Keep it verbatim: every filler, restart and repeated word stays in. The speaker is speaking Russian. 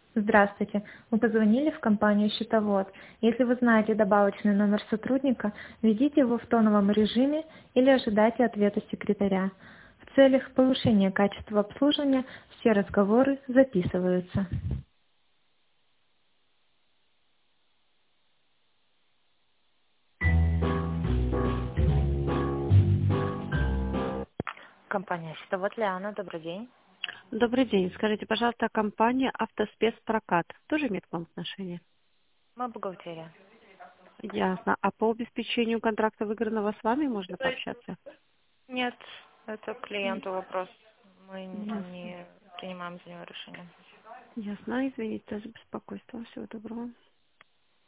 Здравствуйте. Вы позвонили в компанию «Счетовод». Если вы знаете добавочный номер сотрудника, введите его в тоновом режиме или ожидайте ответа секретаря. В целях повышения качества обслуживания все разговоры записываются. Компания «Счетовод», Лиана, добрый день. Добрый день. Скажите, пожалуйста, компания «Автоспецпрокат» тоже имеет к вам отношение? Мы бухгалтерия. Ясно. А по обеспечению контракта выигранного с вами можно пообщаться? Нет, это М, клиенту вопрос. Мы Ясно. не принимаем за него решение. Ясно. Извините за беспокойство. Всего доброго.